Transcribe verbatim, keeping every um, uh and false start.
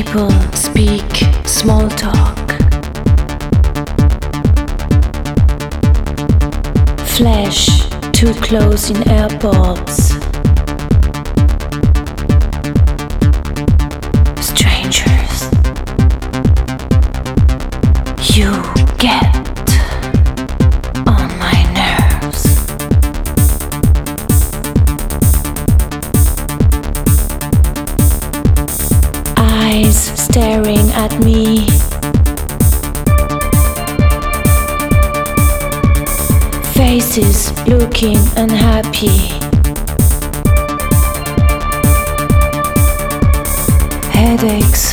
People speak small talk. Flash too close in airports. Strangers, you get on my nerves. Eyes staring at me. Faces looking unhappy. Headaches